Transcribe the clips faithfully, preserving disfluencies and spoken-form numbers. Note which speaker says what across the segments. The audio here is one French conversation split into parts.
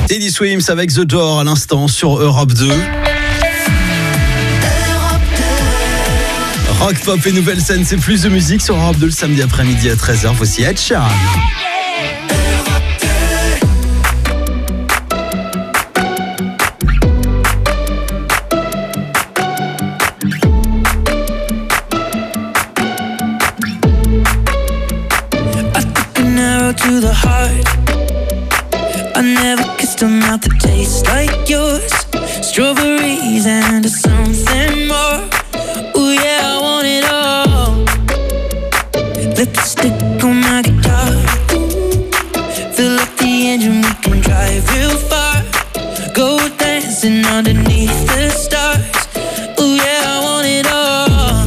Speaker 1: Teddy Swims avec The Door à l'instant sur Europe deux. Rock, pop et nouvelle scène, c'est plus de musique sur Europe deux le samedi après-midi à treize heures. Voici Ed Sheeran.
Speaker 2: To the heart, I never kissed a mouth that tastes like yours. Strawberries and something more. Ooh yeah, I want it all. Lipstick on my guitar. Fill up the engine, we can drive real far. Go dancing underneath the stars. Ooh yeah, I want it all.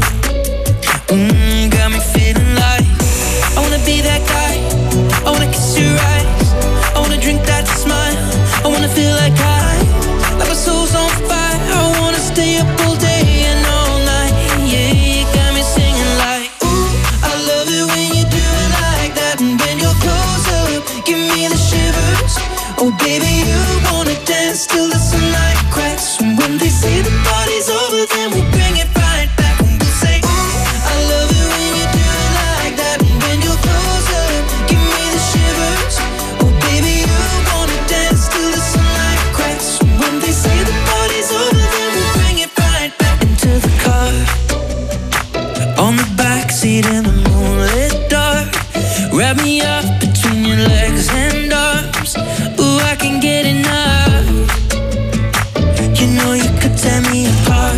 Speaker 2: Mm, got me feeling like I wanna be that guy. I wanna kiss your eyes, I wanna drink that smile, I wanna feel like I, like my soul's on fire, I wanna stay up all day and all night, yeah, you got me singing like, ooh, I love it when you do it like that, and when you're close up, give me the shivers, oh baby, you wanna dance till the sunlight cracks, and when they say the party's over, then we bring it right back, and we'll say, ooh, I love it when you do it like that, and when you're close up, give me the shivers, oh baby, you wanna dance till the sunlight cracks, and when they say the party's over, then we'll bring it right back into the car, on the backseat in the moonlit dark, wrap me up between your legs and arms, ooh, I can get enough, you know you could tear me apart,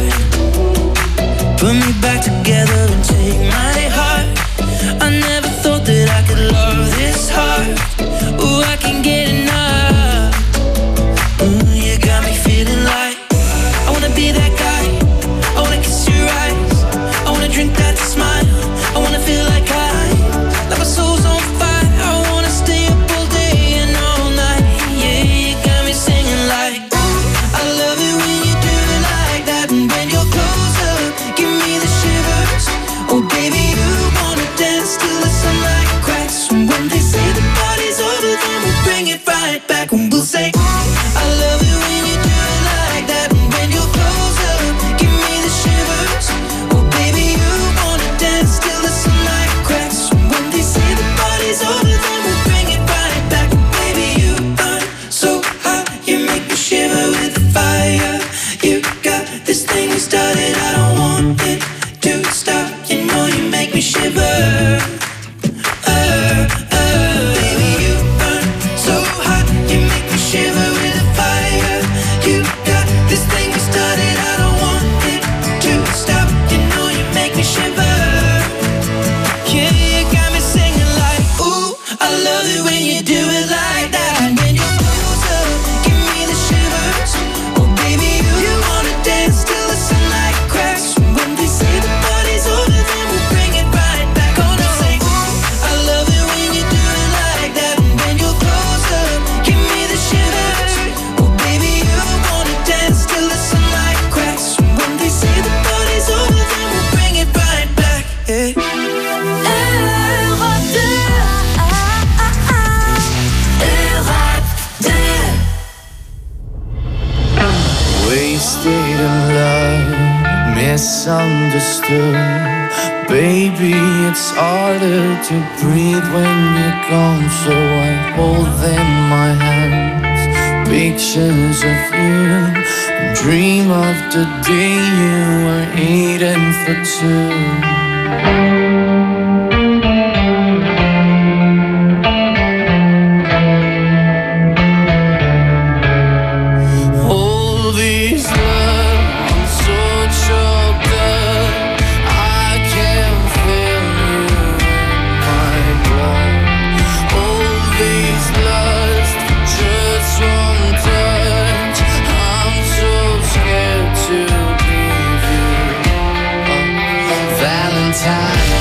Speaker 2: put me back together and take my heart, I never thought that I could love this hard, ooh, I can get enough, ooh, you got me feeling like, I wanna be that guy, I wanna kiss your eyes, I wanna drink that smile, I wanna feel like I, like my soul's on fire, I wanna stay up all day and all night, yeah, you got me singing like, ooh, I love it when you do it like that, and when you're close up, give me the shivers, oh baby, you wanna dance till the sunlight cracks, and when they say the party's over, then we'll bring it right back, and we'll say, ooh, I love it when you do it like that, and when you're close up, give me the shivers, oh baby, you wanna dance till the sunlight cracks, and when they say the party's over, then we'll bring it right back, and baby, you burn so hot, you make me shiver with the fire, you got this thing we started, I don't want it to stop, you know you make me shiver, uh, uh, baby, you burn so hot, you make me shiver with the fire, you got this thing we started, I don't want it to stop, you know you make me shiver, yeah, you got me singing like, ooh, I love it when you do it like that, and when you're close up, give me the shivers, oh baby, you wanna dance till the sunlight cracks, and when they say the party's over, then we'll bring it right back, oh no, say, ooh, I love it when you do it like that, and when you're close up, give me the shivers, oh baby, you wanna dance till the sunlight cracks, and when they say the party's over, then we'll bring it right back, yeah.
Speaker 3: Europe deux. Europe deux.
Speaker 4: Wasted in love, misunderstood. Baby, it's harder to breathe when you're gone, so I hold in my hands pictures of you and dream of the day you were eating for two. All these love, I'm so choked up, I can feel you in my blood. All these lust for just one touch, I'm so scared to leave you. Oh, Valentine.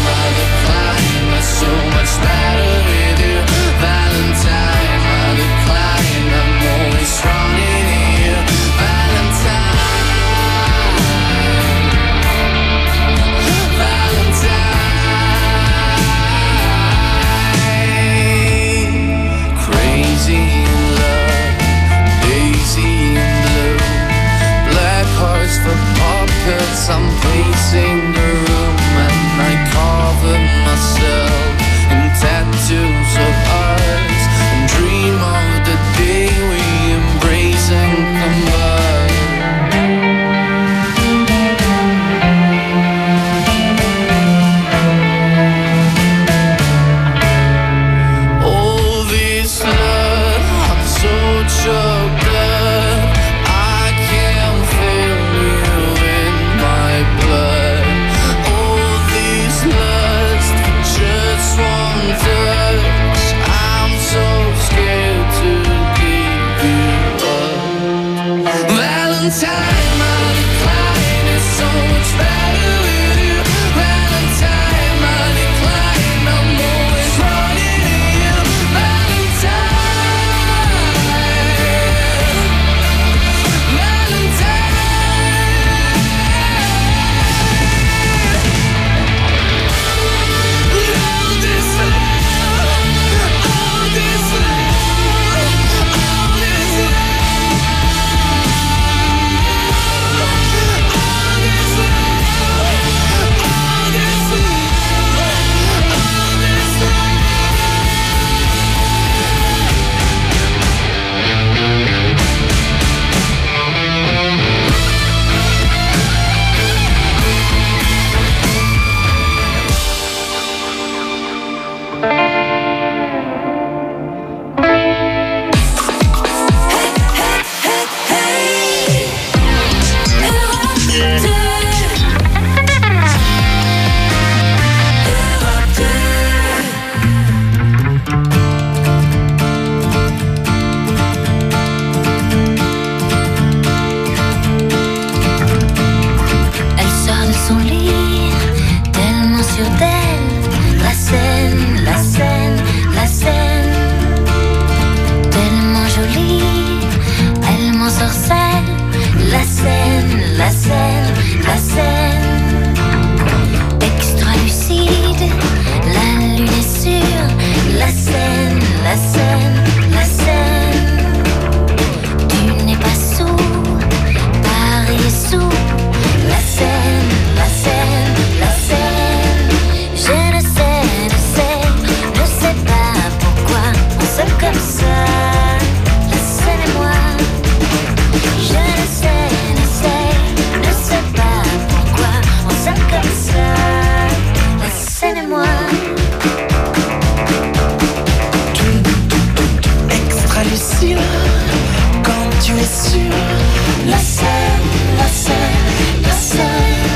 Speaker 2: tu es sur la scène, la scène, la scène.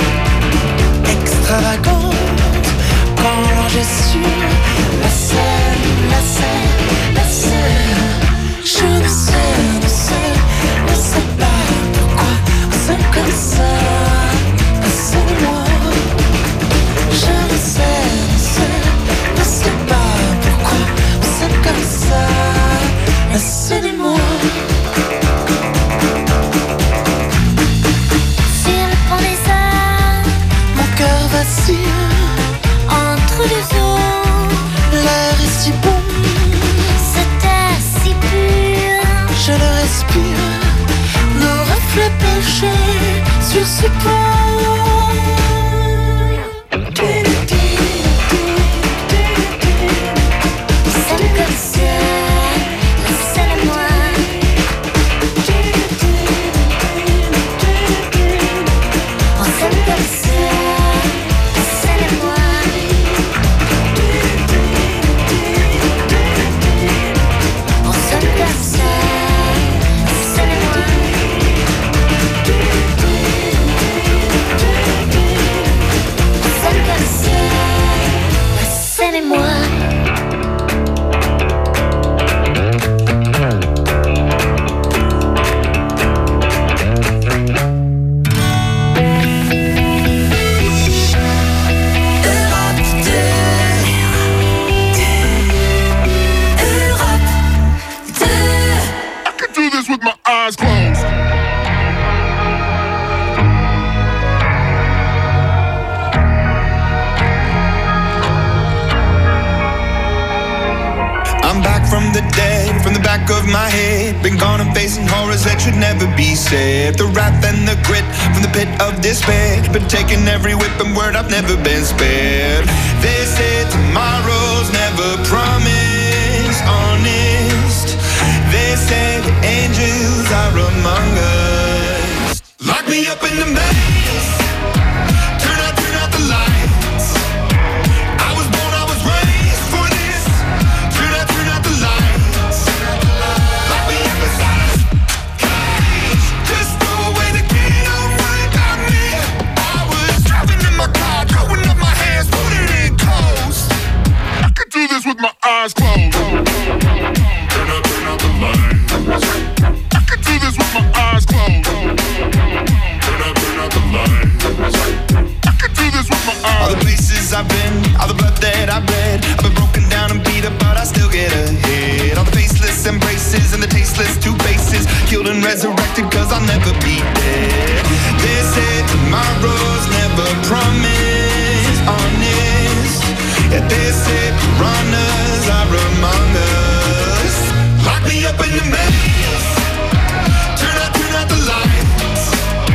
Speaker 2: Extravagante, quand l'ange est sur la scène, la scène, la scène. Je ne sais, ne sais, ne sais pas pourquoi c'est comme ça. C'est moi. Je ne sais, ne sais, ne sais pas pourquoi c'est comme ça. Laissez-moi.
Speaker 3: Sur le pont des Arts,
Speaker 2: Mon cœur vacille,
Speaker 3: entre deux eaux,
Speaker 2: l'air est si bon,
Speaker 3: cet air si pur.
Speaker 2: je le respire. Nos reflets penchés sur ce pont.
Speaker 3: C'est comme ça, laissez-le-moi. On s'aime comme ça, laissez-le-moi. On s'aime comme ça, laissez-le-moi. On s'aime comme ça, laissez-le-moi.
Speaker 5: Do this with my eyes closed.
Speaker 6: I'm back from the dead, from the back of my head. Been gone and facing horrors that should never be said. The wrath and the grit from the pit of despair. Been taking every whip and word, I've never been spared. They say tomorrow's never promised, honest. They say the angels are among us. Lock me up in the maze. Turn out, turn out the lights. I was born, I was raised for this. Turn out, turn out the lights. Lock me up inside a cage. Just throw away the key, don't worry about me. I was driving in my car, throwing up my hands, putting it close.
Speaker 5: I could do this with my eyes closed. Turn out, turn out the lights. I could do this with my eyes closed. Turn out, turn out the lights. I could do this with my
Speaker 6: All the
Speaker 5: eyes.
Speaker 6: places I've been, all the blood that I've bled. I've been broken down and beat up, but I still get ahead. All the faceless embraces and the tasteless two faces. Killed and resurrected, cause I'll never be dead. They say tomorrow's never promised, honest. Yeah, they say piranhas are among us. Lock me up in the maze. Turn out, turn out the lights.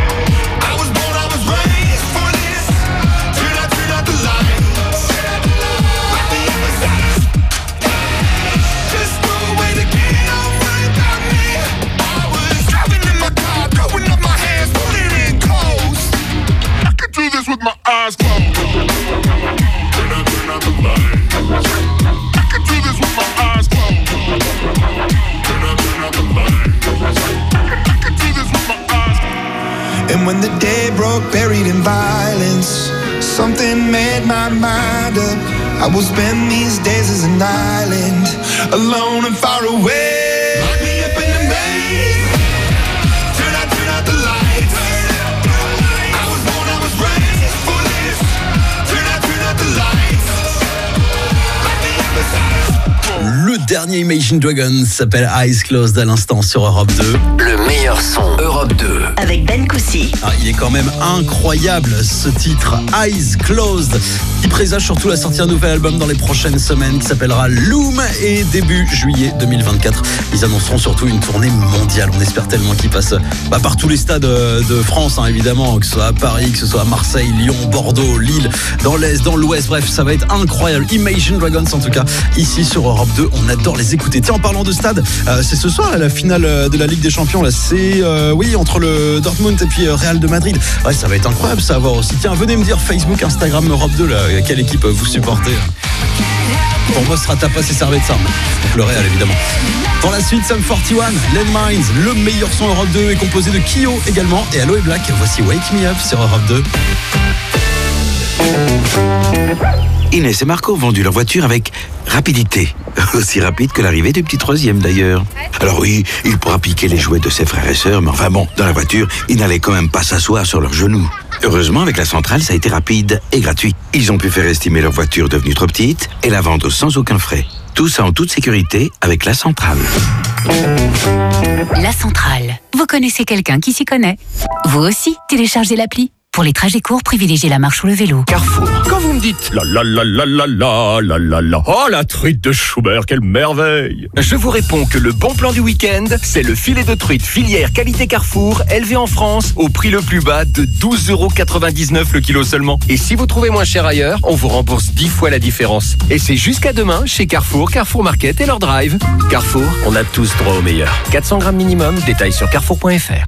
Speaker 6: I was born, I was raised for this. Turn out, turn out the lights. Lock me up inside a cage. Just throw away the key, don't worry about me. I was driving in my car, throwing up my hands, putting it close.
Speaker 5: I could do this with my eyes closed. Turn out, turn out the lights. I could do this with my eyes closed. Turn out, turn out the lights. I could do this with my eyes closed.
Speaker 6: And when the day broke, buried in violence, something made my mind up. I will spend these days as an island, alone and far away. Lock me up in the maze. Turn out, turn out the lights. I was born, I was raised for this. Turn out, turn out the lights. Lock me up inside.
Speaker 1: Le dernier Imagine Dragons s'appelle Eyes Closed à l'instant sur Europe deux.
Speaker 7: Le meilleur son Europe deux.
Speaker 8: Avec Ben Coussi.
Speaker 1: Ah, il est quand même incroyable ce titre Eyes Closed qui présage surtout la sortie d'un nouvel album dans les prochaines semaines qui s'appellera Loom et début juillet deux mille vingt-quatre. Ils annonceront surtout une tournée mondiale. On espère tellement qu'ils passent bah, par tous les stades de France hein, évidemment, que ce soit à Paris, que ce soit à Marseille, Lyon, Bordeaux, Lille, dans l'Est, dans l'Ouest. Bref, ça va être incroyable. Imagine Dragons en tout cas ici sur Europe deux. On adore les écouter. Tiens, en parlant de stade, euh, c'est ce soir là, la finale de la Ligue des Champions. Là, c'est euh, oui entre le Dortmund et puis euh, Real de Madrid. Ouais, ça va être incroyable ça à voir aussi. Tiens, venez me dire Facebook, Instagram, Europe deux, là, quelle équipe vous supportez. Pour moi, ce sera Tapas et Servette ça. Donc le Real évidemment. Pour la suite, Sum forty one, Landmines, le meilleur son Europe deux est composé de Kyo également et Aloe Black. Voici Wake Me Up sur Europe deux.
Speaker 8: Inès et Marco ont vendu leur voiture avec rapidité. Aussi rapide que l'arrivée du petit troisième d'ailleurs. Alors oui, il pourra piquer les jouets de ses frères et sœurs, mais enfin bon, dans la voiture, ils n'allaient quand même pas s'asseoir sur leurs genoux. Heureusement, avec la centrale, ça a été rapide et gratuit. Ils ont pu faire estimer leur voiture devenue trop petite et la vendre sans aucun frais. Tout ça en toute sécurité avec la centrale.
Speaker 9: La centrale. Vous connaissez quelqu'un qui s'y connaît? Vous aussi, téléchargez l'appli. Pour les trajets courts, privilégiez la marche ou le vélo.
Speaker 8: Carrefour.
Speaker 10: Quand vous me dites la la la la la la la la la, oh la truite de Schubert, quelle merveille! Je vous réponds que le bon plan du week-end, c'est le filet de truite filière qualité Carrefour, élevé en France au prix le plus bas de douze euros quatre-vingt-dix-neuf le kilo seulement. Et si vous trouvez moins cher ailleurs, on vous rembourse dix fois la différence. Et c'est jusqu'à demain chez Carrefour, Carrefour Market et leur drive. Carrefour, on a tous droit au meilleur. quatre cents grammes minimum, détail sur carrefour point f r.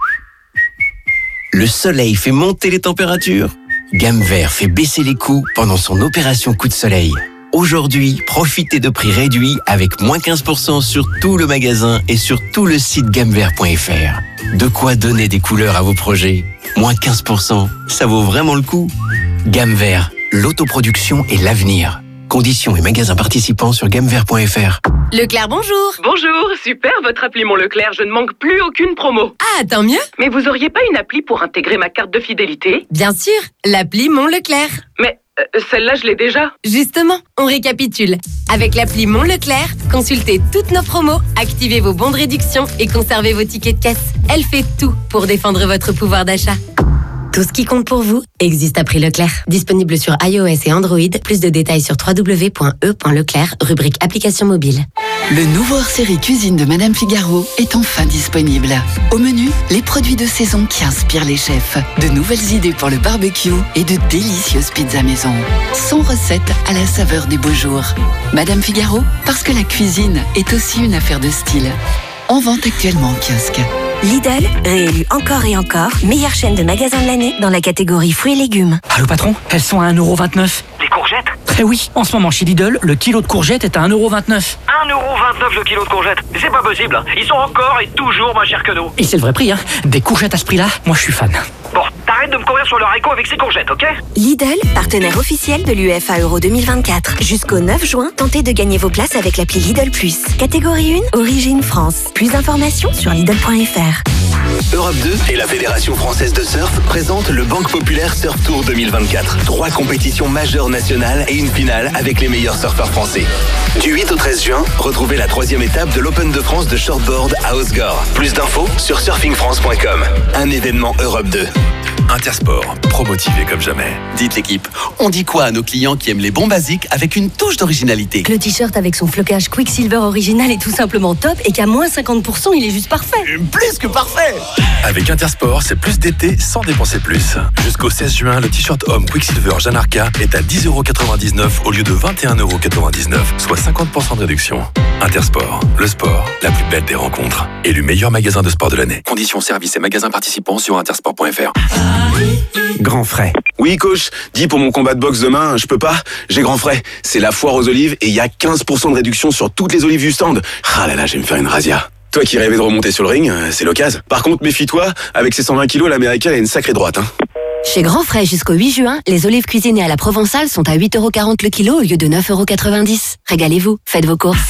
Speaker 11: Le soleil fait monter les températures. Gamme Vert fait baisser les coûts pendant son opération coup de soleil. Aujourd'hui, profitez de prix réduits avec moins quinze pour cent sur tout le magasin et sur tout le site gamme vert point f r. De quoi donner des couleurs à vos projets. Moins quinze pour cent, ça vaut vraiment le coup. Gamme Vert, l'autoproduction et l'avenir. Conditions et magasins participants sur gamme vert point f r.
Speaker 12: Leclerc, bonjour.
Speaker 13: Bonjour, super votre appli Mon Leclerc, je ne manque plus aucune promo.
Speaker 12: Ah, tant mieux.
Speaker 13: Mais vous auriez pas une appli pour intégrer ma carte de fidélité?
Speaker 12: Bien sûr, l'appli Mon Leclerc.
Speaker 13: Mais euh, celle-là, je l'ai déjà.
Speaker 12: Justement, on récapitule. Avec l'appli Mon Leclerc, consultez toutes nos promos, activez vos bons de réduction et conservez vos tickets de caisse. Elle fait tout pour défendre votre pouvoir d'achat. Tout ce qui compte pour vous existe à prix Leclerc. Disponible sur iOS et Android. Plus de détails sur w w w point e point leclerc, rubrique application mobile.
Speaker 14: Le nouveau hors-série cuisine de Madame Figaro est enfin disponible. Au menu, les produits de saison qui inspirent les chefs. De nouvelles idées pour le barbecue et de délicieuses pizzas maison. cent recettes à la saveur des beaux jours. Madame Figaro, parce que la cuisine est aussi une affaire de style. En vente actuellement en kiosque.
Speaker 15: Lidl, réélu encore et encore, meilleure chaîne de magasins de l'année dans la catégorie fruits et légumes.
Speaker 16: Allô patron, elles sont à un euro vingt-neuf.
Speaker 17: Les courgettes?
Speaker 16: Eh oui, en ce moment chez Lidl, le kilo de courgettes est à un euro vingt-neuf.
Speaker 17: un euro vingt-neuf le kilo de courgettes? C'est pas possible, hein. Ils sont encore et toujours moins chers que nous.
Speaker 16: Et c'est le vrai prix, hein. Des courgettes à ce prix-là, moi je suis fan.
Speaker 17: Bon, t'arrêtes de me courir sur le haricot avec ces courgettes, ok?
Speaker 15: Lidl, partenaire officiel de l'U E F A Euro deux mille vingt-quatre. Jusqu'au neuf juin, tentez de gagner vos places avec l'appli Lidl plus. Catégorie un, origine France. Plus d'informations sur lidl point f r.
Speaker 7: Europe deux et la Fédération Française de Surf présentent le Banque Populaire Surf Tour deux mille vingt-quatre. Trois compétitions majeures nationales et une finale avec les meilleurs surfeurs français. Du huit au treize juin, retrouvez la troisième étape de l'Open de France de shortboard à Osgore. Plus d'infos sur surfing france point com. Un événement Europe deux.
Speaker 18: Intersport, pro-motivé comme jamais.
Speaker 19: Dites l'équipe, on dit quoi à nos clients qui aiment les bons basiques avec une touche d'originalité?
Speaker 20: Que le t-shirt avec son flocage Quicksilver original est tout simplement top et qu'à moins cinquante pour cent, il est juste parfait.
Speaker 19: Plus que parfait!
Speaker 18: Avec Intersport, c'est plus d'été sans dépenser plus. Jusqu'au seize juin, le t-shirt homme Quicksilver Jeanne Arca est à dix euros quatre-vingt-dix-neuf au lieu de vingt et un euros quatre-vingt-dix-neuf, soit cinquante pour cent de réduction. Intersport, le sport, la plus belle des rencontres. Élu meilleur magasin de sport de l'année. Conditions, services et magasins participants sur intersport point f r.
Speaker 21: Grand frais. Oui, coach, dis pour mon combat de boxe demain, je peux pas. J'ai grand frais. C'est la foire aux olives et il y a quinze pour cent de réduction sur toutes les olives du stand. Ah là là, je vais me faire une razzia. Toi qui rêvais de remonter sur le ring, c'est l'occasion. Par contre, méfie-toi, avec ses cent vingt kilos, l'américaine a une sacrée droite. Hein.
Speaker 20: Chez Grand Frais, jusqu'au huit juin, les olives cuisinées à la Provençale sont à huit euros quarante le kilo au lieu de neuf euros quatre-vingt-dix. Régalez-vous, faites vos courses.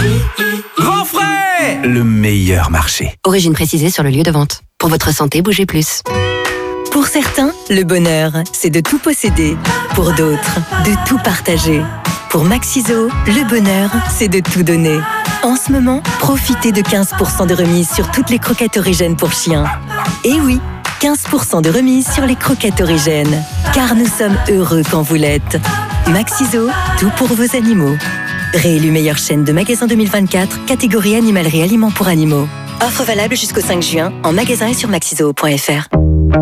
Speaker 11: Grand Frais, le meilleur marché.
Speaker 20: Origine précisée sur le lieu de vente. Pour votre santé, bougez plus.
Speaker 22: Pour certains, le bonheur, c'est de tout posséder. Pour d'autres, de tout partager. Pour Maxiso, le bonheur, c'est de tout donner. En ce moment, profitez de quinze pour cent de remise sur toutes les croquettes origènes pour chiens. Et oui, quinze pour cent de remise sur les croquettes origènes. Car nous sommes heureux quand vous l'êtes. Maxiso, tout pour vos animaux. Réélu meilleure chaîne de magasins deux mille vingt-quatre, catégorie animalerie aliments pour animaux. Offre valable jusqu'au cinq juin, en magasin et sur maxiso point f r.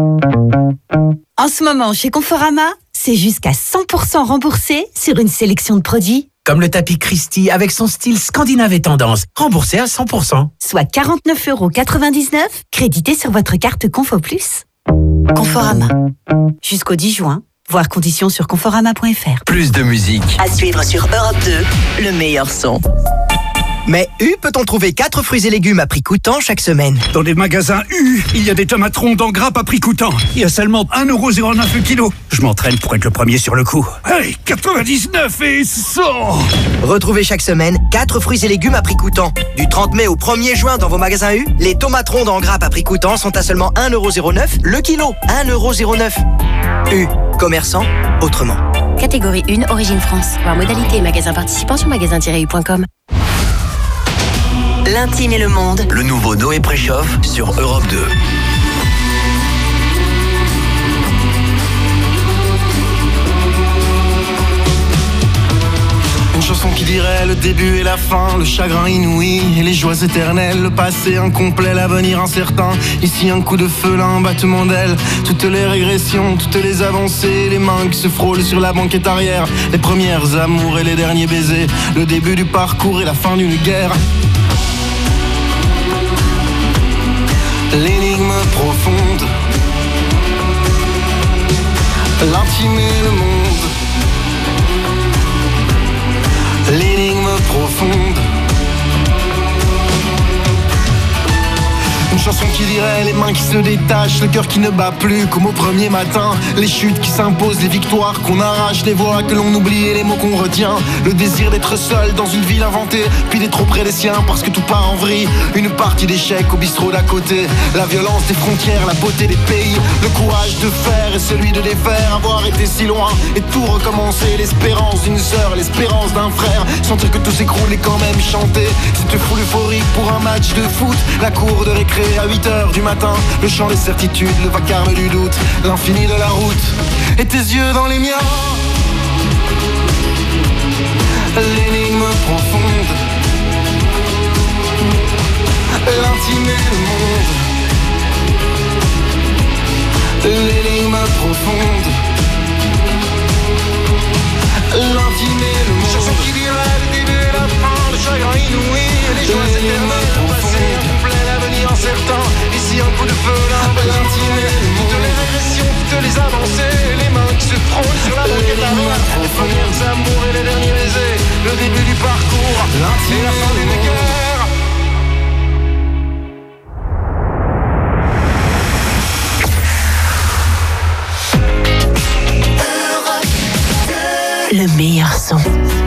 Speaker 23: En ce moment, chez Conforama, c'est jusqu'à cent pour cent remboursé sur une sélection de produits.
Speaker 24: Comme le tapis Christie avec son style scandinave et tendance, remboursé à cent pour cent.
Speaker 23: Soit quarante-neuf euros quatre-vingt-dix-neuf, crédité sur votre carte Confo Plus. Conforama. Jusqu'au dix juin, voir conditions sur conforama point f r.
Speaker 7: Plus de musique.
Speaker 25: À suivre sur Europe deux, le meilleur son.
Speaker 2: Mais U peut-on trouver quatre fruits et légumes à prix coûtant chaque semaine?
Speaker 3: Dans les magasins U, il y a des tomates rondes en grappe à prix coûtant. Il y a seulement un euro zéro neuf le kilo. Je m'entraîne pour être le premier sur le coup. Hey, quatre-vingt-dix-neuf et cent.
Speaker 2: Retrouvez chaque semaine quatre fruits et légumes à prix coûtant. Du trente mai au premier juin dans vos magasins U, les tomates rondes en grappe à prix coûtant sont à seulement un euro zéro neuf le kilo. un euro zéro neuf. U, commerçant autrement.
Speaker 20: Catégorie un, Origine France. Voir modalité et magasin participant sur magasin tiret u point com.
Speaker 15: L'intime et le monde.
Speaker 7: Le nouveau Noé Préchoff sur Europe deux.
Speaker 4: Une chanson qui dirait le début et la fin, le chagrin inouï et les joies éternelles, le passé incomplet, l'avenir incertain. Ici un coup de feu, là un battement d'aile, toutes les régressions, toutes les avancées, les mains qui se frôlent sur la banquette arrière, les premières amours et les derniers baisers, le début du parcours et la fin d'une guerre. L'énigme profonde, l'intime et le monde. L'énigme profonde. Une chanson qui dirait les mains qui se détachent, le cœur qui ne bat plus comme au premier matin, les chutes qui s'imposent, les victoires qu'on arrache, les voix que l'on oublie et les mots qu'on retient, le désir d'être seul dans une ville inventée, puis d'être auprès des siens parce que tout part en vrille, une partie d'échecs au bistrot d'à côté, la violence des frontières, la beauté des pays, le courage de faire et celui de défaire, avoir été si loin et tout recommencer, l'espérance d'une sœur, l'espérance d'un frère, sentir que tout s'écroule et quand même chanter, cette foule euphorique pour un match de foot, la cour de récré à huit heures du matin, le chant des certitudes, le vacarme du doute, l'infini de la route, et tes yeux dans les miens. L'énigme profonde, l'intime et le monde. L'énigme profonde, l'intime et le monde. Chanson qui dirait le début et la fin, le chagrin inouï, les joies éternelles, le passé incomplet, l'avenir incertain. Ici un coup de feu, là un peu d'intime. Toutes les régressions, toutes les avancées, les mains qui se frôlent sur la banquette arrière, les premiers amours et les derniers baisers, le début du parcours, l'intime et la fin d'une guerre.
Speaker 15: Le meilleur son.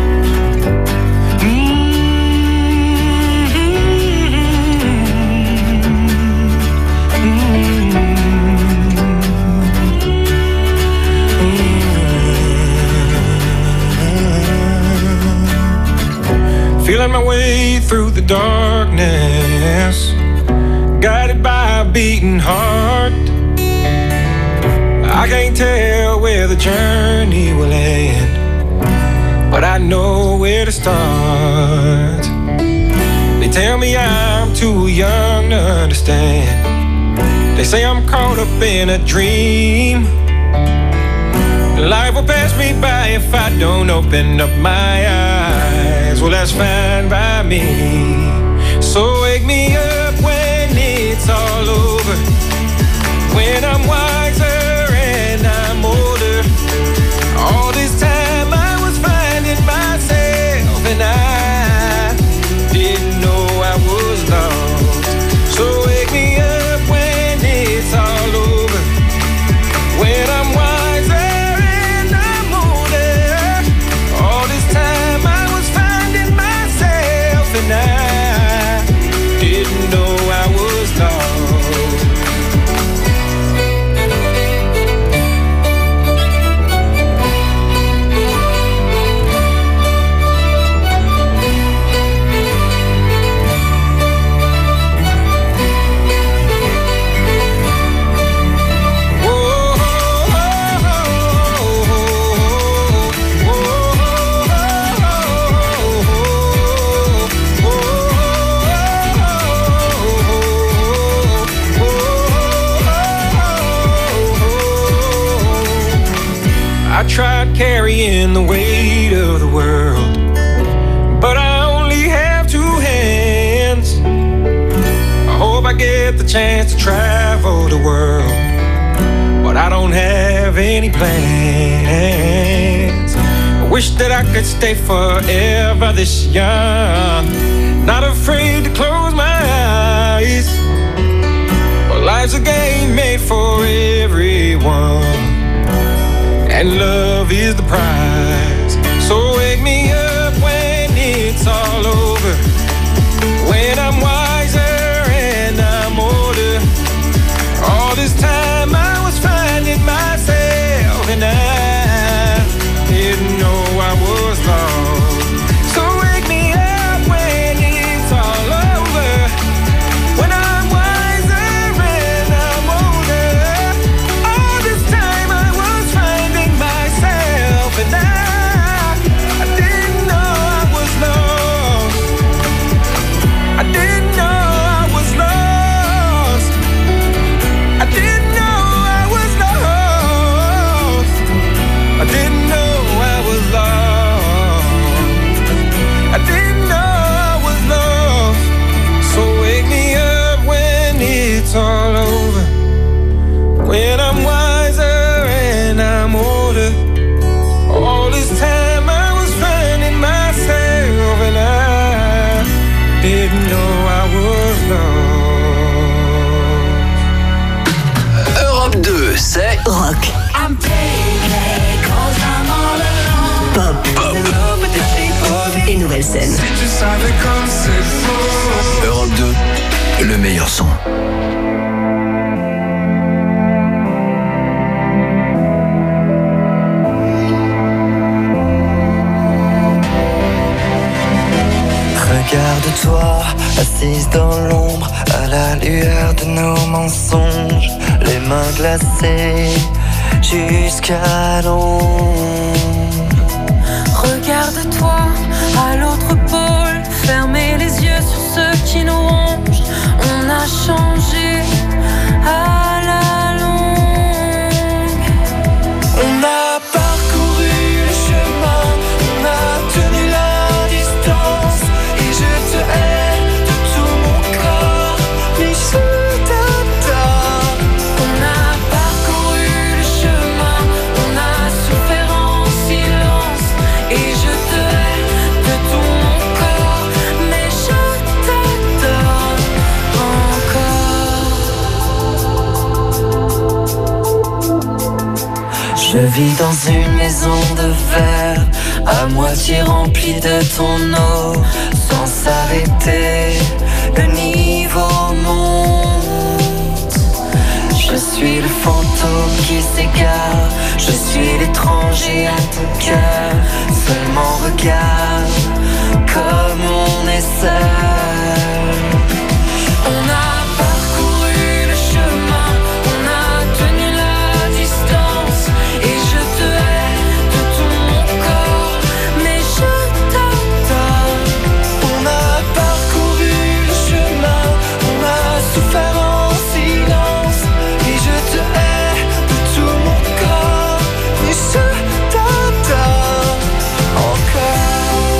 Speaker 5: Feeling my way through the darkness, guided by a beating heart. I can't tell where the journey will end, but I know where to start. They tell me I'm too young to understand. They say I'm caught up in a dream. Life will pass me by if I don't open up my eyes. Well, that's fine by me. So wake me up when it's all over, when I'm wiser and I'm older. All this time I was finding myself and I didn't know I was lost. So wake me up when it's all over, when I'm wiser and I'm older. All this time I was finding myself and I didn't know I was lost. I tried carrying the weight of the world, but I only have two hands. I hope I get the chance to travel the world, but I don't have any plans. Wish that I could stay forever this young, not afraid to close my eyes. Well, life's a game made for everyone, and love is the prize. So wake me up when it's all over, when I'm wiser and I'm older. All this time I was finding myself, and I didn't know I was lost. So wake me up when it's all over, when I'm wiser and I'm older. All this time I was finding myself, and I, I didn't know I was lost. I didn't know I was lost. I didn't know I was lost. I didn't know I was lost. I didn't know I was lost. So wake me up when it's all over, when I'm wiser and I'm older. All this time I was finding myself, and I didn't know I was lost.
Speaker 11: Europe deux, c'est
Speaker 1: Rock. Pop. Pop. Et nouvelle scène.
Speaker 11: Europe deux, le meilleur son.
Speaker 6: Regarde-toi, assise dans l'ombre, à la lueur de nos mensonges, les mains glacées jusqu'à l'ombre.
Speaker 8: Regarde-toi à l'autre pôle, fermez les yeux sur ceux qui nous rongent. On a changé à la longue.
Speaker 6: On a parcouru le chemin, on a tenu la distance, et je te hais de tout mon corps, mais je t'adore.
Speaker 8: On a parcouru le chemin, on a souffert en silence, et je te hais de tout mon corps, mais je t'adore encore.
Speaker 6: Je vis dans une maison de verre, à moitié remplie de ton eau, sans s'arrêter, le niveau monte. Je suis le fantôme qui s'égare, je suis l'étranger à ton cœur. Seulement regarde comme on est seul. On a parcouru le chemin, on a tenu la distance, et je te hais de tout mon corps, mais je t'adore. On a parcouru le chemin, on a souffert en silence, et je te hais de tout mon corps, mais je t'adore encore.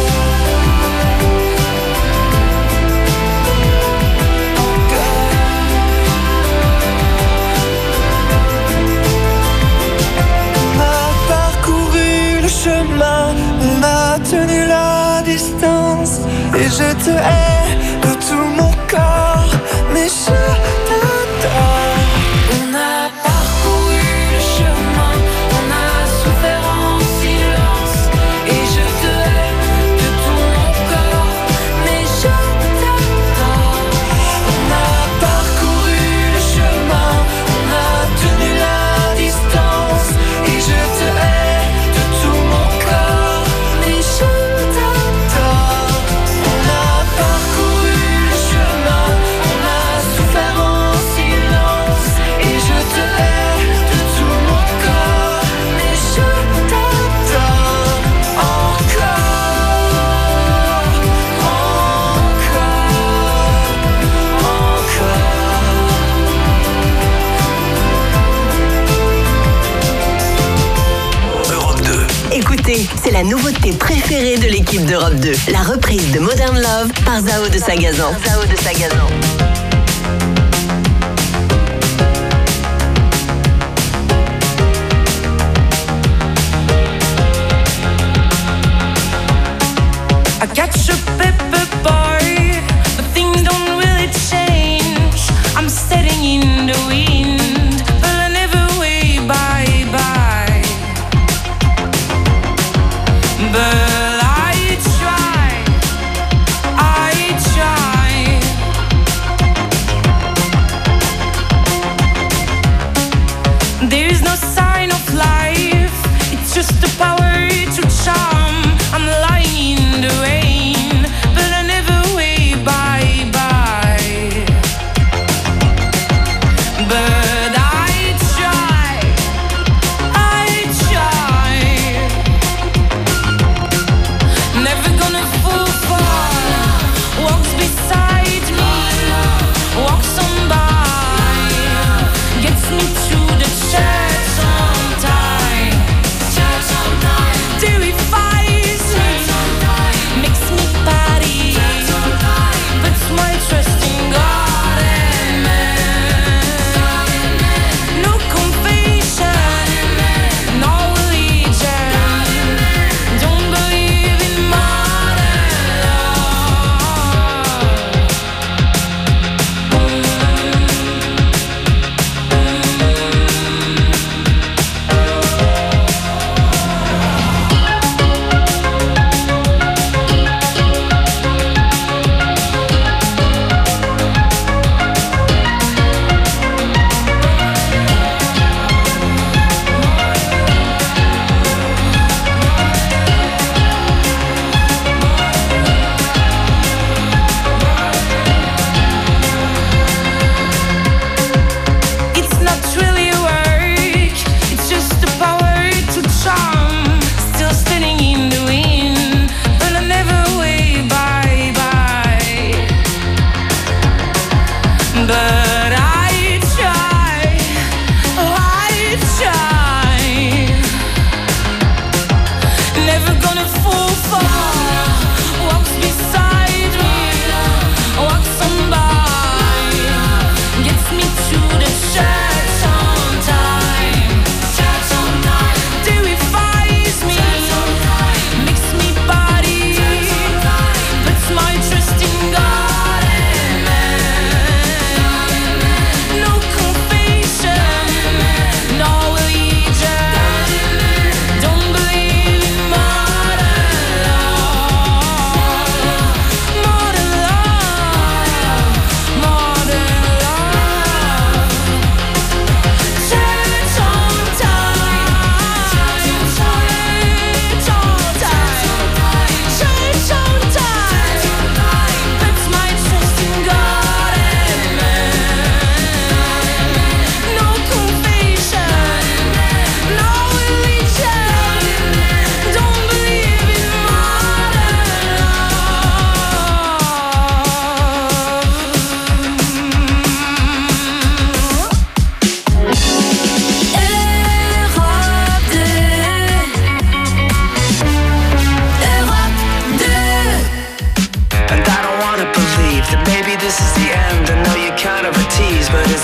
Speaker 6: On a parcouru le chemin, on a tenu la distance, et je te hais de tout mon corps, mais je t'adore. On a parcouru le chemin, on a souffert en silence, et je te hais de tout mon corps, mais je t'adore. On a parcouru le chemin, on a tenu la distance, et je te hais de tout mon corps, mais je t'adore. On a parcouru le chemin, on a souffert en silence, et je te hais de tout mon corps, mais je t'adore encore,
Speaker 11: Europe deux.
Speaker 1: Écoutez, c'est la nouveauté préférée de l'équipe d'Europe deux. La reprise de Modern Love par Zao de Sagazan. Zao de Sagazan.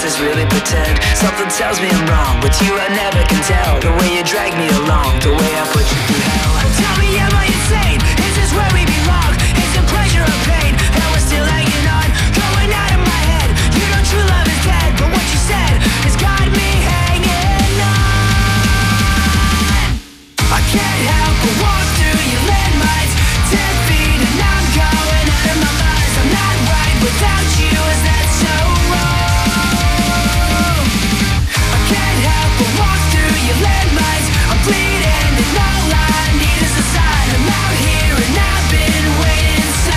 Speaker 6: is really pretend. Something tells me I'm wrong, but you I never can tell. The way you drag me along, the way I put you through hell. Tell me, am I insane? Is this where we belong? Is it pleasure or pain that we're still hanging on? Going out of my head. You know true love is dead, but what you said has got me hanging on. I can't help but walk through your landmines. Ten feet and I'm going out of my mind. I'm not right without you, is that so wrong? I can't help but walk through your landmines. I'm bleeding and all I need is a sign. I'm out here and I've been waiting so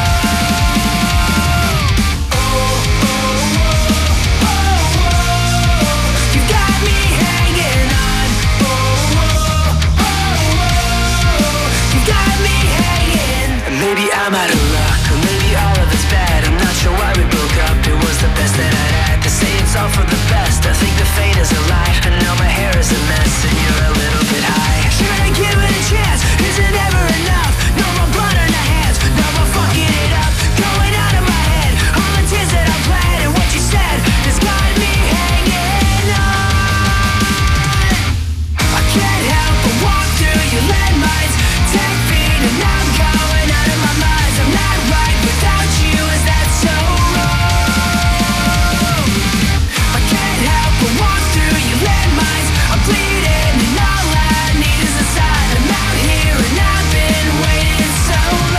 Speaker 6: long. Oh, oh, oh, oh, oh. You got me hanging on. Oh, oh, oh, oh. You got me hanging. Maybe I'm out of luck, or maybe all of it's bad. I'm not sure why we broke up. It was the best that I had. To say it's all for the best. I think the fate is a lie. And now my hair is a mess, and you're a little bit high. Should I give it a chance? Is it ever enough? No more blood on our hands. No more fucking it up. Going out of my head. All the tears that I bled and what you said has got me hanging on. I can't help but walk through your landmines. Ten feet and I'm going out of my mind. I'm not right without you, is that so wrong? I can't help but walk through your landmines. I'm bleeding and all I need is a sign. I'm out here and I've been waiting so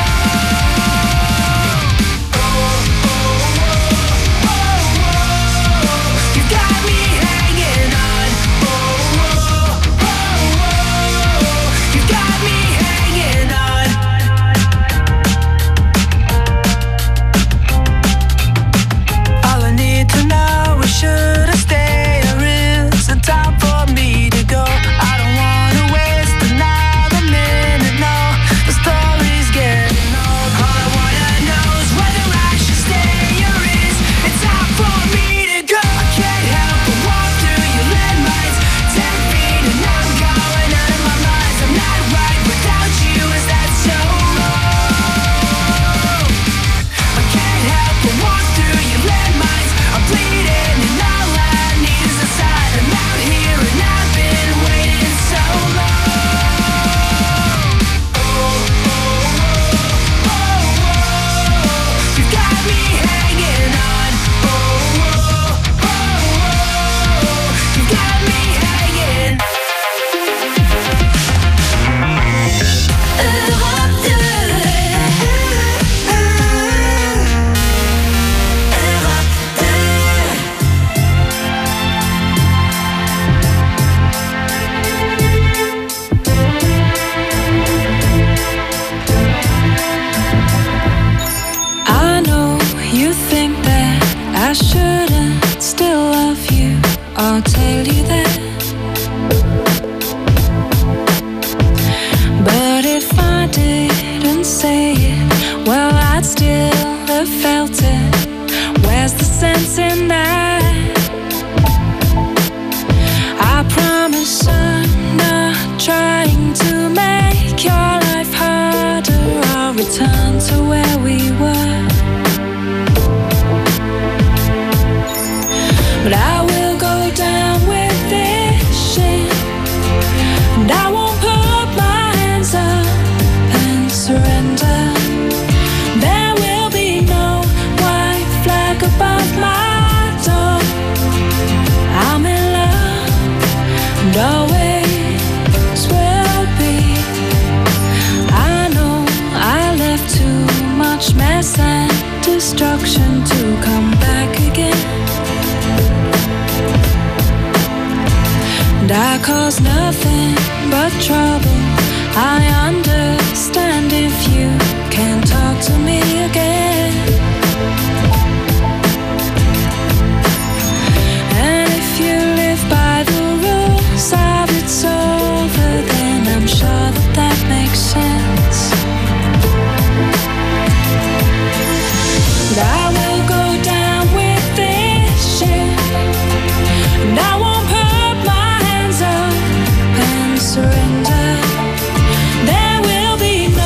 Speaker 6: long. Oh, oh, oh, oh, oh. You got me hanging on. Oh, oh, oh, oh. You got me hanging on. All I need to know is should I stay or is it time for me to go? I don't wanna waste another minute, no. The story's getting old. All I wanna know is whether I should stay or is it time for me to go? I can't help but walk through your landmines. Ten feet and I'm going out of my mind. I'm not right without you, is that so wrong? I can't help but walk through your landmines. I'm bleeding and all I need is a sign. I'm out here and I've been waiting so long. Oh, oh, oh, oh, oh. You got me hanging on. Oh, oh, oh, oh. You got me hanging. Europe deux. I know you think that I shouldn't still love you. I'll tell you that. But if I didn't say it, well, I'd still have felt it. Where's the sense in that? I promise I'm not trying to make your life harder. I'll return to where we were. But I will go down with this shit, and I won't put my hands up and surrender. There will be no white flag above my door. I'm in love and always will be. I know I left too much mess and destruction to come back again. And I cause nothing but trouble. I understand if you can't talk to me again. And if you live by the rules of it's over, then I'm sure that that makes sense. But I will go down with this shit, and I won't put my hands up and surrender. There will be no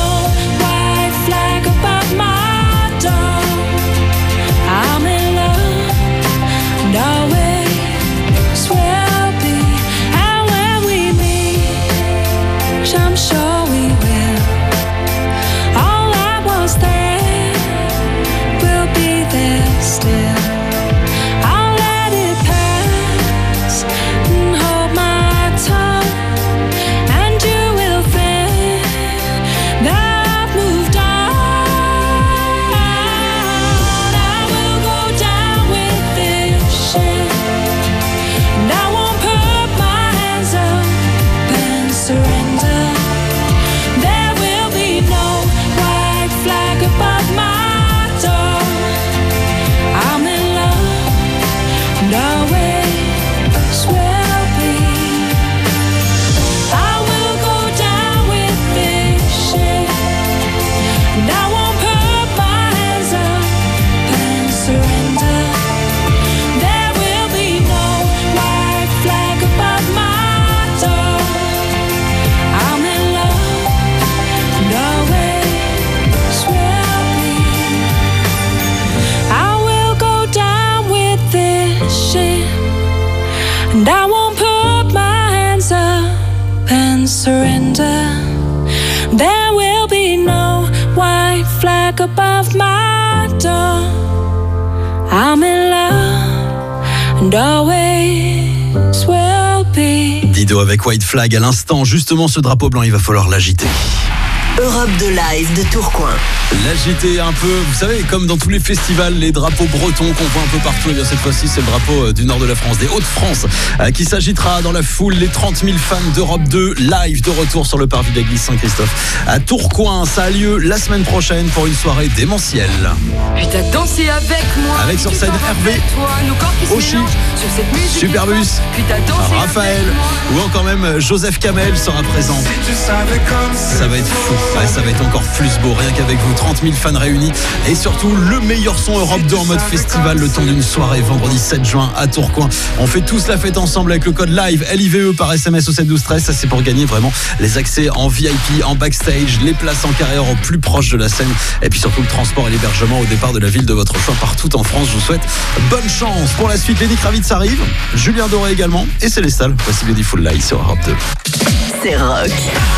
Speaker 8: And I won't put my hands up and surrender. There will be no white flag above my door. I'm in love and always will be.
Speaker 9: Dido avec White Flag à l'instant. Justement, ce drapeau blanc, il va falloir l'agiter.
Speaker 1: Europe deux Live de Tourcoing.
Speaker 9: L'agiter un peu, vous savez, comme dans tous les festivals, les drapeaux bretons qu'on voit un peu partout. Et bien cette fois-ci, c'est le drapeau du nord de la France, des Hauts-de-France, qui s'agitera dans la foule. Les trente mille fans d'Europe deux live de retour sur le parvis d'église Saint-Christophe à Tourcoing. Ça a lieu la semaine prochaine pour une soirée démentielle.
Speaker 8: Puis t'as dansé avec moi.
Speaker 9: Avec sur scène Hervé, Oshi, Superbus, Raphaël ou encore même Joseph Kamel sera présent. Ça va être fou. Ouais, ça va être encore plus beau, rien qu'avec vous, trente mille fans réunis et surtout le meilleur son Europe deux en mode festival le temps d'une soirée vendredi sept juin à Tourcoing. On fait tous la fête ensemble avec le code live L I V E par S M S au sept douze treize. Ça c'est pour gagner vraiment les accès en V I P, en backstage, les places en carrière au plus proche de la scène et puis surtout le transport et l'hébergement au départ de la ville de votre choix partout en France. Je vous souhaite bonne chance. Pour la suite, Lenny Kravitz arrive, Julien Doré également et Célestal. Voici Beautiful Lies sur Europe deux.
Speaker 1: C'est rock.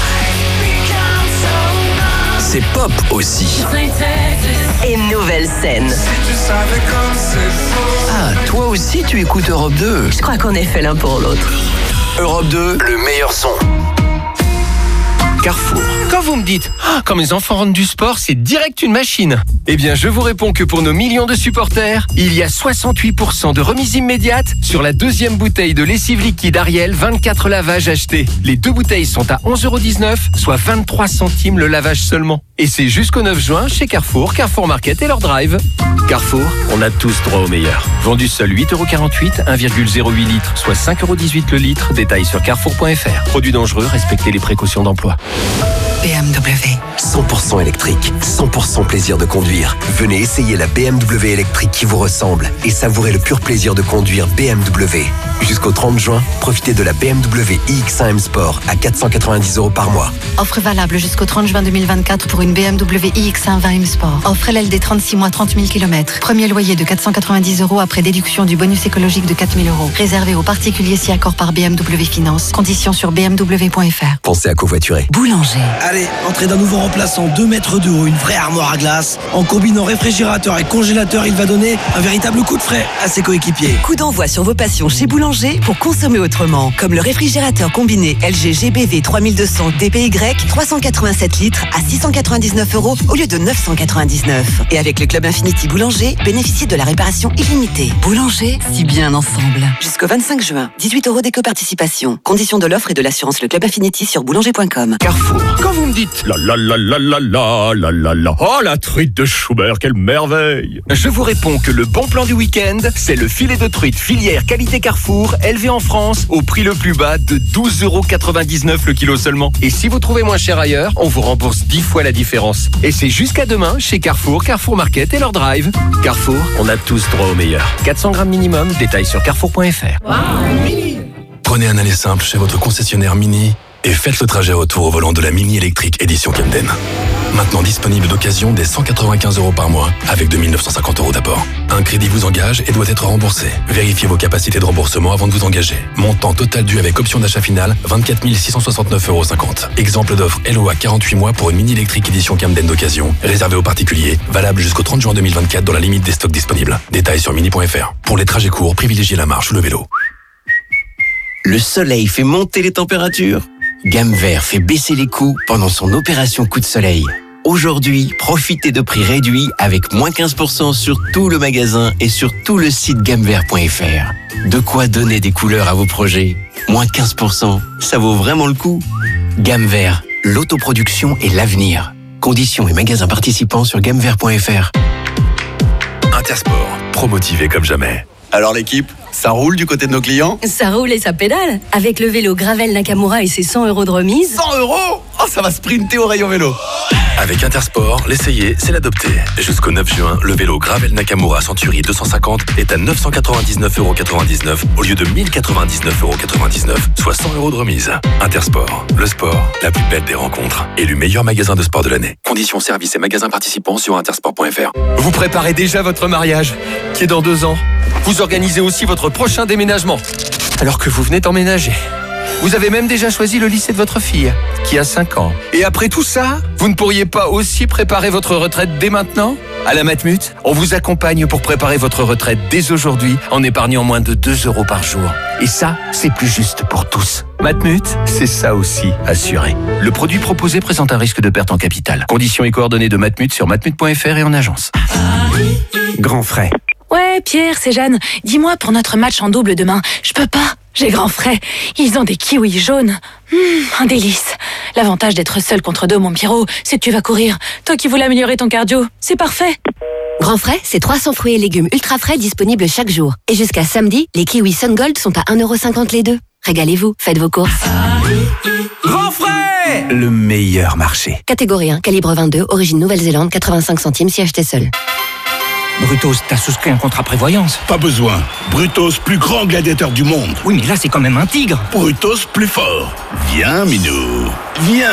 Speaker 11: C'est pop aussi.
Speaker 1: Et nouvelle scène.
Speaker 11: Ah, toi aussi tu écoutes Europe deux.
Speaker 1: Je crois qu'on est fait l'un pour l'autre.
Speaker 11: Europe deux, le meilleur son. Carrefour.
Speaker 10: Quand vous me dites ah, quand mes enfants rentrent du sport, c'est direct une machine. Eh bien, je vous réponds que pour nos millions de supporters, il y a soixante-huit pour cent de remise immédiate sur la deuxième bouteille de lessive liquide Ariel vingt-quatre lavages achetés. Les deux bouteilles sont à onze euros dix-neuf, soit vingt-trois centimes le lavage seulement. Et c'est jusqu'au neuf juin chez Carrefour, Carrefour Market et leur drive. Carrefour, on a tous droit au meilleur. Vendu seul huit euros quarante-huit, un virgule zéro huit litres, soit cinq euros dix-huit le litre. Détail sur carrefour point f r. Produit dangereux, respectez les précautions d'emploi.
Speaker 12: B M W.
Speaker 11: cent pour cent électrique, cent pour cent plaisir de conduire. Venez essayer la B M W électrique qui vous ressemble et savourez le pur plaisir de conduire B M W. Jusqu'au trente juin, profitez de la B M W i X un M Sport à quatre cent quatre-vingt-dix euros par mois.
Speaker 13: Offre valable jusqu'au trente juin deux mille vingt-quatre pour une B M W i X un vingt M Sport. Offre L L D trente-six mois, trente mille kilomètres. Premier loyer de quatre cent quatre-vingt-dix euros après déduction du bonus écologique de quatre mille euros. Réservé aux particuliers si accord par B M W Finance. Conditions sur b m w point f r.
Speaker 11: Pensez à covoiturer.
Speaker 13: Boulanger.
Speaker 25: Allez, entrez d'un nouveau remplaçant deux mètres de haut, une vraie armoire à glace. En combinant réfrigérateur et congélateur, il va donner un véritable coup de frais à ses coéquipiers.
Speaker 26: Coup d'envoi sur vos passions chez Boulanger pour consommer autrement. Comme le réfrigérateur combiné L G G B V trois mille deux cents D P Y, trois cent quatre-vingt-sept litres à six cent quatre-vingt-dix-neuf euros au lieu de neuf cent quatre-vingt-dix-neuf. Et avec le Club Infinity Boulanger, bénéficiez de la réparation illimitée. Boulanger, si bien ensemble. Jusqu'au vingt-cinq juin, dix-huit euros d'éco-participation. Conditions de l'offre et de l'assurance Le Club Infinity sur boulanger point com.
Speaker 10: Carrefour. Quand vous me dites la la la la la la la la la, oh la truite de Schubert, quelle merveille! Je vous réponds que le bon plan du week-end, c'est le filet de truite filière qualité Carrefour, élevé en France au prix le plus bas de douze euros quatre-vingt-dix-neuf le kilo seulement. Et si vous trouvez moins cher ailleurs, on vous rembourse dix fois la différence. Et c'est jusqu'à demain chez Carrefour, Carrefour Market et leur drive. Carrefour, on a tous droit au meilleur. quatre cents grammes minimum, détail sur carrefour point f r.
Speaker 18: Wow, Prenez un aller simple chez votre concessionnaire Mini et faites le trajet retour au volant de la Mini électrique édition Camden. Maintenant disponible d'occasion dès cent quatre-vingt-quinze euros par mois avec deux mille neuf cent cinquante euros d'apport. Un crédit vous engage et doit être remboursé. Vérifiez vos capacités de remboursement avant de vous engager. Montant total dû avec option d'achat finale vingt-quatre mille six cent soixante-neuf euros cinquante. Exemple d'offre L O A quarante-huit mois pour une Mini électrique édition Camden d'occasion, réservée aux particuliers, valable jusqu'au trente juin deux mille vingt-quatre dans la limite des stocks disponibles. Détails sur mini point f r. Pour les trajets courts, privilégiez la marche ou le vélo.
Speaker 11: Le soleil fait monter les températures. Gamme Vert fait baisser les coûts pendant son opération coup de soleil. Aujourd'hui, profitez de prix réduits avec moins quinze pour cent sur tout le magasin et sur tout le site gamme vert point f r. De quoi donner des couleurs à vos projets. Moins quinze pour cent, ça vaut vraiment le coup. Gamme Vert, l'autoproduction et l'avenir. Conditions et magasins participants sur gamme vert point f r.
Speaker 18: Intersport, promotivé comme jamais.
Speaker 19: Alors l'équipe, ça roule du côté de nos clients?
Speaker 27: Ça roule et ça pédale. Avec le vélo Gravel Nakamura et ses cent euros de remise.
Speaker 19: cent euros? Oh, ça va sprinter au rayon vélo.
Speaker 18: Avec Intersport, l'essayer, c'est l'adopter. Jusqu'au neuf juin, le vélo Gravel Nakamura Century deux cent cinquante est à neuf cent quatre-vingt-dix-neuf euros quatre-vingt-dix-neuf au lieu de mille quatre-vingt-dix-neuf euros quatre-vingt-dix-neuf, soit cent euros de remise. Intersport, le sport, la plus belle des rencontres. Élu meilleur magasin de sport de l'année. Conditions, services et magasins participants sur intersport point f r.
Speaker 10: Vous préparez déjà votre mariage, qui est dans deux ans. Vous organisez aussi votre prochain déménagement. alors que vous venez d'emménager. Vous avez même déjà choisi le lycée de votre fille, qui a cinq ans. Et après tout ça, vous ne pourriez pas aussi préparer votre retraite dès maintenant ? À la Matmut, on vous accompagne pour préparer votre retraite dès aujourd'hui en épargnant moins de deux euros par jour. Et ça, c'est plus juste pour tous. Matmut, c'est ça aussi, assuré. Le produit proposé présente un risque de perte en capital. Conditions et coordonnées de Matmut sur matmut point f r et en agence.
Speaker 12: Grand frais.
Speaker 14: Ouais, Pierre, c'est Jeanne. Dis-moi, pour notre match en double demain, je peux pas. J'ai grand frais. Ils ont des kiwis jaunes. Mmh, un délice. L'avantage d'être seul contre deux, mon Pierrot, c'est que tu vas courir. Toi qui voulais améliorer ton cardio, c'est parfait.
Speaker 20: Grand frais, c'est trois cents fruits et légumes ultra frais disponibles chaque jour. Et jusqu'à samedi, les kiwis Sun Gold sont à un euro cinquante les deux. Régalez-vous, faites vos courses.
Speaker 12: Grand frais, le meilleur marché.
Speaker 20: Catégorie un, calibre vingt-deux, origine Nouvelle-Zélande, quatre-vingt-cinq centimes si acheté seul.
Speaker 12: Brutos, t'as souscrit un contrat prévoyance?
Speaker 16: Pas besoin. Brutos, plus grand gladiateur du monde.
Speaker 12: Oui, mais là, c'est quand même un tigre.
Speaker 16: Brutos, plus fort. Viens, Minou. Viens.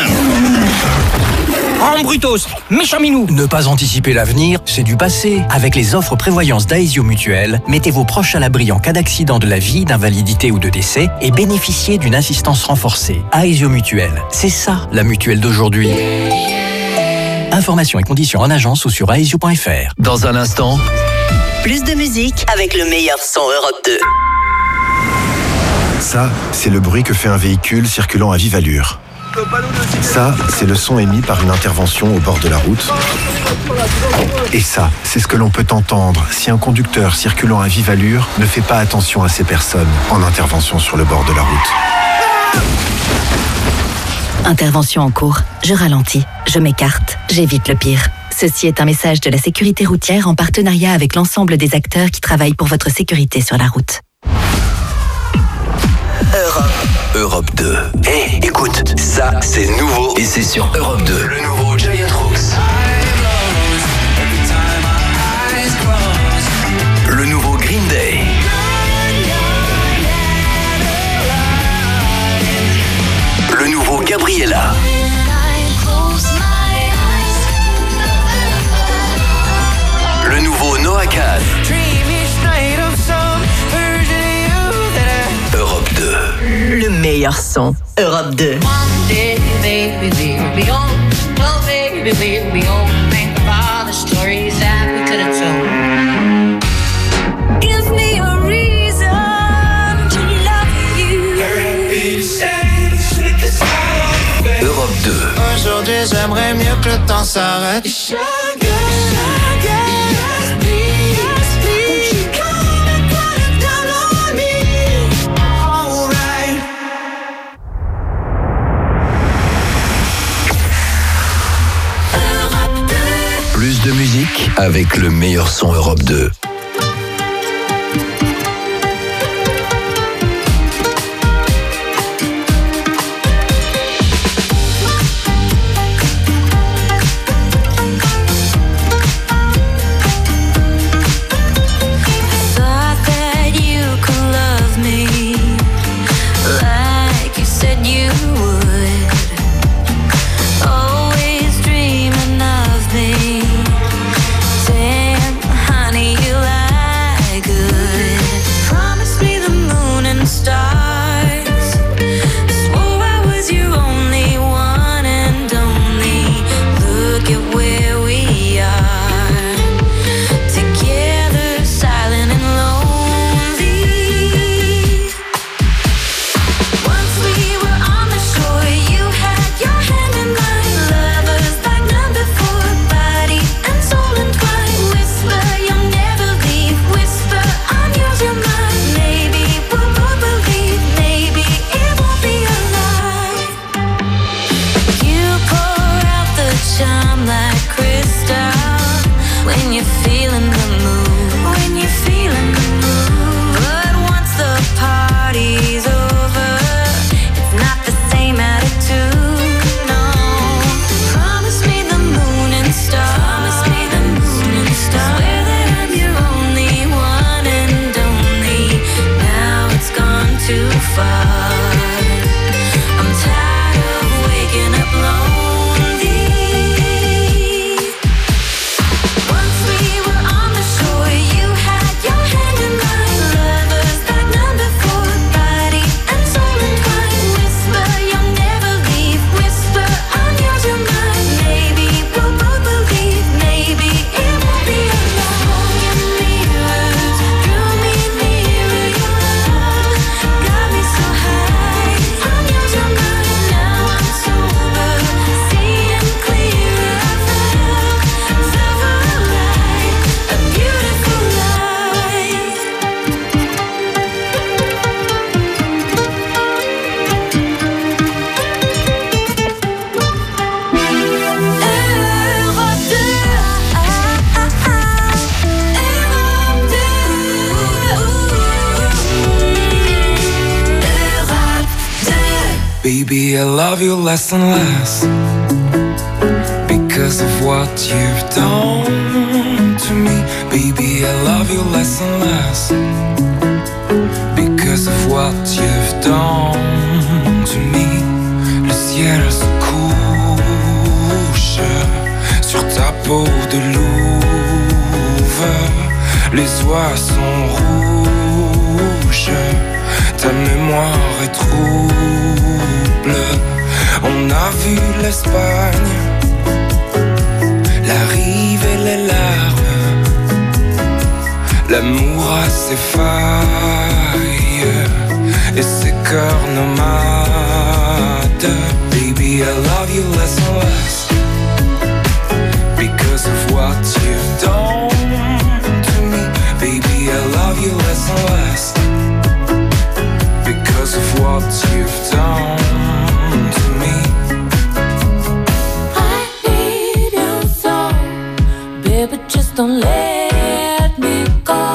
Speaker 12: Oh, Brutos, méchant Minou. Ne pas anticiper l'avenir, c'est du passé. Avec les offres prévoyance d'Aesio Mutuelle, mettez vos proches à l'abri en cas d'accident de la vie, d'invalidité ou de décès et bénéficiez d'une assistance renforcée. Aesio Mutuelle, c'est ça, la mutuelle d'aujourd'hui. Informations et conditions en agence ou sur aesio point f r.
Speaker 7: Dans un instant,
Speaker 1: plus de musique avec le meilleur son Europe deux.
Speaker 17: Ça, c'est le bruit que fait un véhicule circulant à vive allure. Ça, c'est le son émis par une intervention au bord de la route. Et ça, c'est ce que l'on peut entendre si un conducteur circulant à vive allure ne fait pas attention à ces personnes en intervention sur le bord de la route.
Speaker 13: Intervention en cours. Je ralentis, je m'écarte, j'évite le pire. Ceci est un message de la sécurité routière en partenariat avec l'ensemble des acteurs qui travaillent pour votre sécurité sur la route.
Speaker 7: Europe. Europe deux. Hé, hey, écoute, ça c'est nouveau et c'est sur Europe deux. Le nouveau Giant Rooks. Le nouveau Green Day. Le nouveau Gabriella. Le nouveau Noah Kahan. Europe deux.
Speaker 1: Le meilleur son, Europe deux.
Speaker 7: Europe deux.
Speaker 6: Aujourd'hui j'aimerais mieux que le temps s'arrête.
Speaker 7: Plus de musique avec le meilleur son Europe deux.
Speaker 8: Always dreaming of me. Damn, honey, you
Speaker 6: Baby, I love you less and less because of what you've done to me. Baby, I love you less and less because of what you've done to me. Le ciel se couche sur ta peau de louve. Les oies sont rouges, ta mémoire est trouble. On a vu l'Espagne, la rive et les larmes. L'amour a ses failles et ses cœurs nomades. Baby, I love you less and less because of what you've done to me. Baby, I love you less and less because of what you've done to me.
Speaker 8: I need you so, baby, just don't let me go.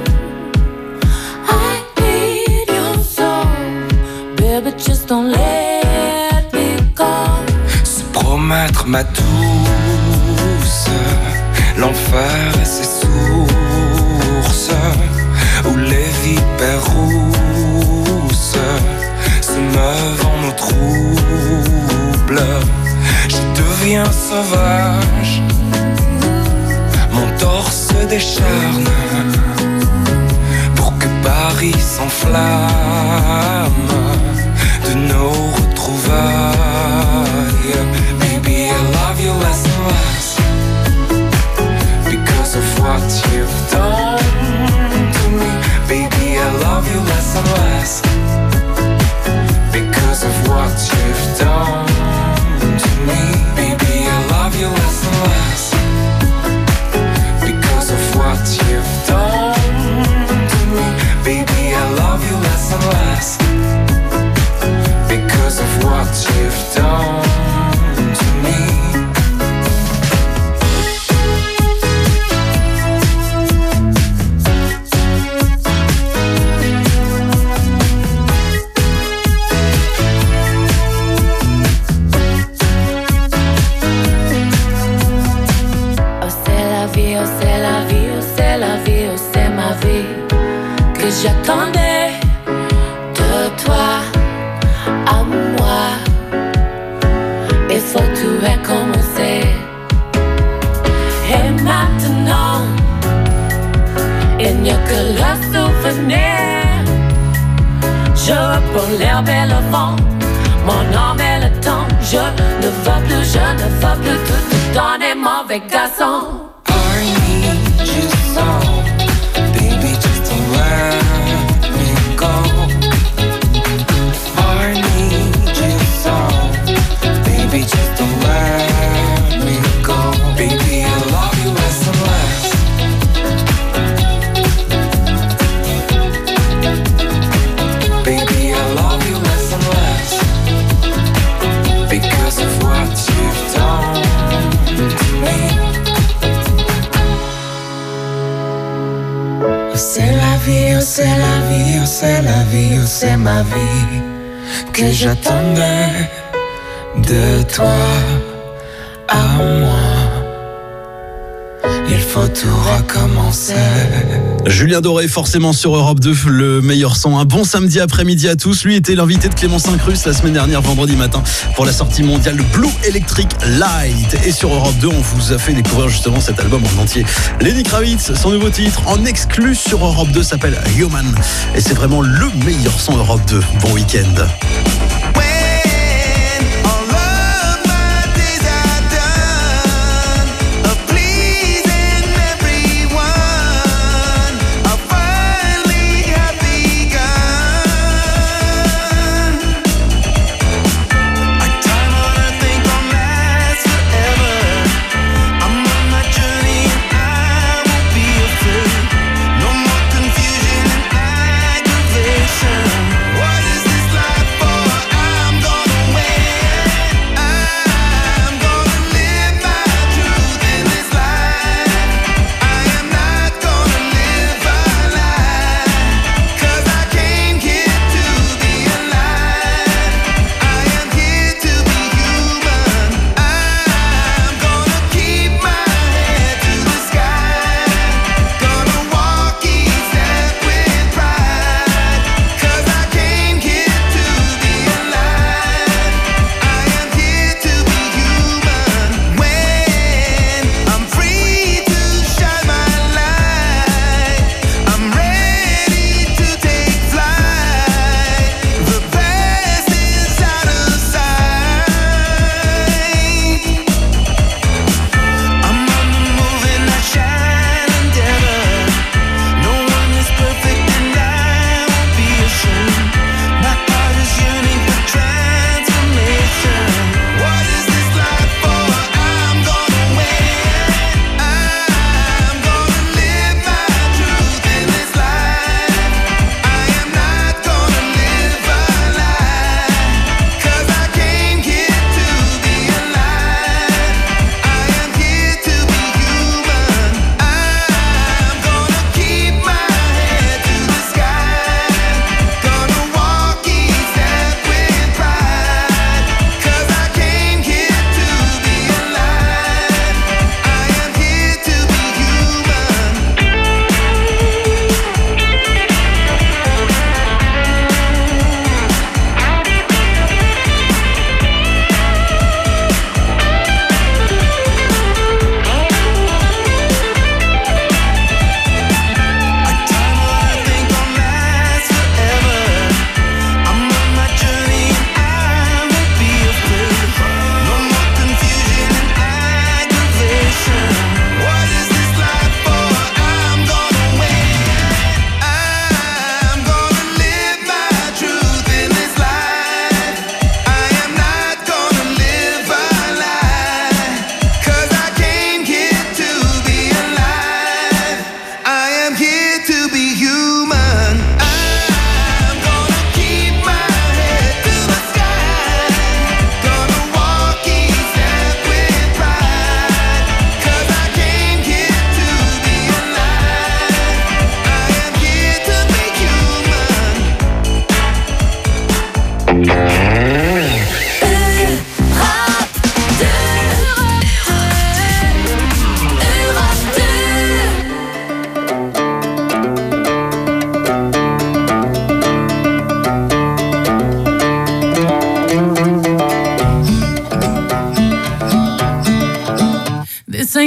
Speaker 8: I need you so, baby, just don't let me go.
Speaker 6: Se promettre ma douce, l'enfer et ses sources, où les vipères rousses se meuvent en eau trouble. Je deviens sauvage, mon torse décharne pour que Paris s'enflamme de nos retrouvailles. Baby, I love you less and less because of what you've done to me. Baby, I love you less and less because of what you've done to me. Baby, I love you less and less because of what you've done to me. Baby, I love you less and less because of what you've done to me.
Speaker 8: Oh, c'est la vie, oh, c'est la vie, oh, c'est la vie, oh, c'est ma vie que j'attendais de toi à moi. Il faut tout recommencer. Et maintenant, il n'y a que le souvenir. Je reprends l'herbe et le vent, mon âme et le temps. Je ne veux plus, je ne veux plus tout te donner, mauvais garçon.
Speaker 6: I need you so, baby, just don't let me go. I need you so, baby, just don't let me go. Baby, I love you less and less baby, I love you less and less because of what you've done to me. Oh, c'est la vie, oh, c'est la vie, oh, c'est la vie, oh, c'est ma vie que j'attendais de toi à moi. Il faut tout recommencer.
Speaker 9: Julien Doré, forcément sur Europe deux, le meilleur son. Un bon samedi après-midi à tous. Lui était l'invité de Clément Saint-Crus la semaine dernière, vendredi matin, pour la sortie mondiale Blue Electric Light. Et sur Europe deux, on vous a fait découvrir justement cet album en entier. Lenny Kravitz, son nouveau titre en exclu sur Europe deux s'appelle Human. Et c'est vraiment le meilleur son Europe deux. Bon week-end.
Speaker 6: What is this life for?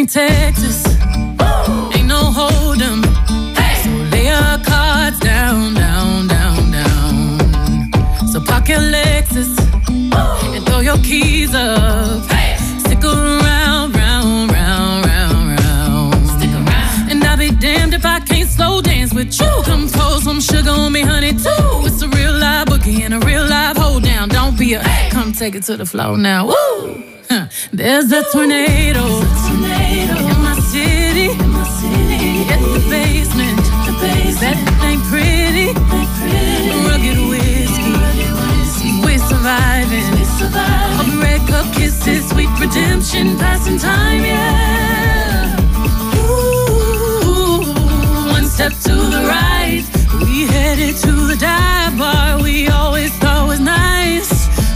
Speaker 2: ain't Texas. Ain't no hold'em. So lay your cards down, down, down, down. So park your Lexus and throw your keys up. Stick around, round, round, round, round. Stick around. And I'll be damned if I can't slow dance with you. Come pour some sugar on me, honey, too. It's a real live boogie and a real live hold down. Don't be a come take it to the floor now. Woo! Huh. There's a tornado, tornado in my city, in my city. At the basement, the basement. That ain't pretty, ain't pretty. Rugged whiskey, rugged whiskey. We're surviving, we're surviving. I'll be red cup kisses, sweet redemption, passing time, yeah. Ooh, one step to the right, we headed to the dive bar we always thought was nice.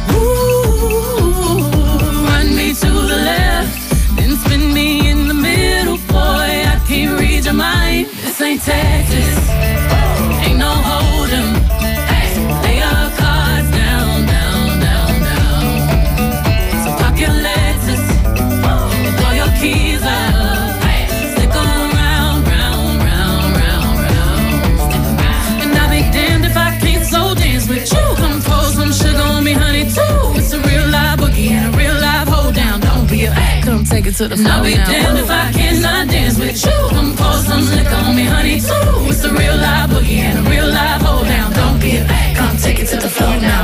Speaker 2: Ooh, run me to the left, then spin me in the middle, boy, I can't read your mind. This ain't Texas, ain't no hold'em. Lay your cards down, down, down, down. So park your Lexus, throw your keys up. Stick around, round, round, round, round. And I'll be damned if I can't slow dance with you. Come pour some sugar on me, honey, too. It's a real live boogie and a real live hold down. Don't be a come take it to the floor. I'll be damned if I cannot dance with you. Come pour some liquor on me, honey, too. It's a real live boogie and a real live hold down. Don't be a come take it to the floor now.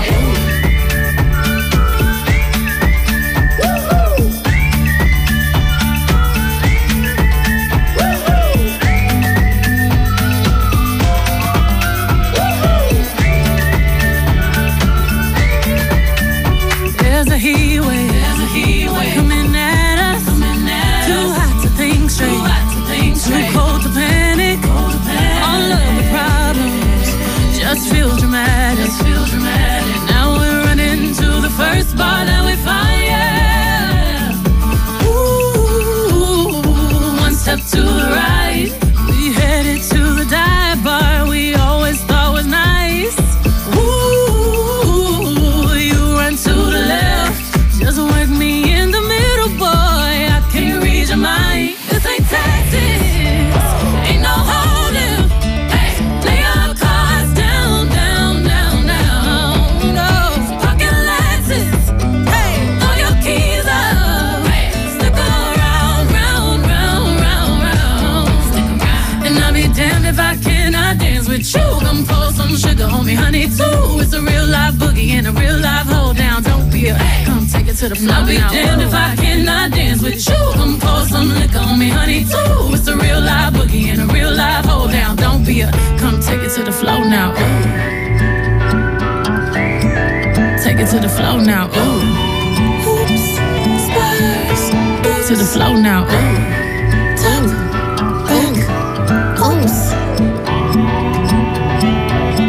Speaker 2: There's a heat wave, there's a heat wave coming at us, coming at too us. Hot to think straight, too hot to think straight, too cold to panic, cold to panic. All of the problems just feel dramatic, just feel dramatic. Now we're running to the first bar that we find, yeah. Ooh, one step to the right, we headed to the dive bar we always thought was nice. Ooh, you run to the left, just work me in the middle, boy, I can't read your mind. This ain't Texas, ain't no hold'em. Lay your cards down, down, down, down. No, park your Lexus, throw your keys up. Stick around, round, round, round, round. And I'll be damned if I cannot dance with you. Come pour some sugar on me, honey, too. It's a real live boogie and a real live hold down. Don't be a come take it to the floor. I'll be damned if I cannot dance with you. Come pour some liquor on me, honey, too. It's a real live boogie and a real live hold down. Don't be a come take it to the floor now. Ooh. Take it to the floor now. Ooh. Oops, Spurs. To the floor now. Ooh. Top.